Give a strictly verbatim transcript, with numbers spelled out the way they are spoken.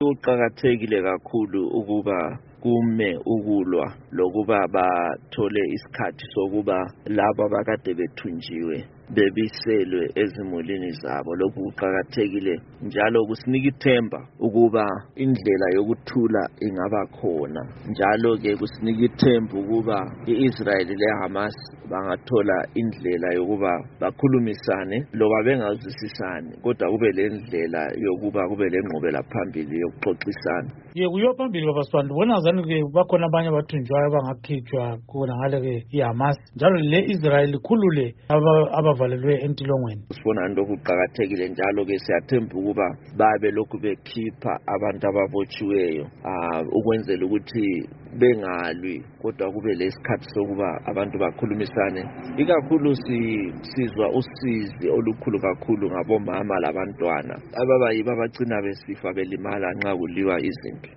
kuqakathekile kakhulu ukuba kume ukulwa lokuba bathole isikhathi sokuba laba abakade bethunjiwe bebiselwe ezimulini zabo. Lokhu kuqakathekile njalo kusinika ithemba ukuba indlela yokuthula ingaba khona. Njalo ke kusinika ithemba ukuba iIsrael leHamas bangathola indlela yokuba bakhulumisane loba bengazwisisani, kodwa kube lendlela yokuba kube lengqubela phambili yokuxoxisana. Ye kuyo phambili baba Sibanda, bona zani ke bakhona abanye abathunjwayo abangakhitshwa khona ngale ke iHamas, njalo le Israel ikhulule abavalelwe entilongweni. Sibona into okuqakathekile njalo ke siyathemba ukuba babe lokhu bekhipha abantu ababotshiweyo ukwenzela ukuthi bengalwi, kodwa kube lesikhathi sokuba abantu bakhulumisane. Ikakhulu sizwa usizi olukhulu kakhulu ngabomama labantwana ababayibo abagcina besifa belimala nxa kuliwa izinto.